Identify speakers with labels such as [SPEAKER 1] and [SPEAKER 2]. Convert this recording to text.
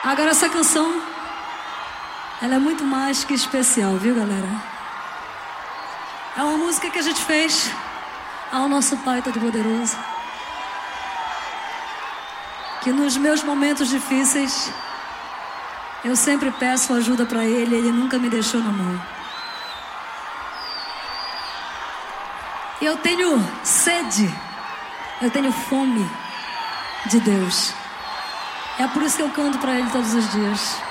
[SPEAKER 1] Agora essa canção, ela é muito mais que especial, viu, galera? É uma música que a gente fez ao nosso Pai Todo-Poderoso, que nos meus momentos difíceis eu sempre peço ajuda pra Ele, Ele nunca me deixou na mão. E eu tenho sede, eu tenho fome de Deus. É por isso que eu canto pra Ele todos os dias.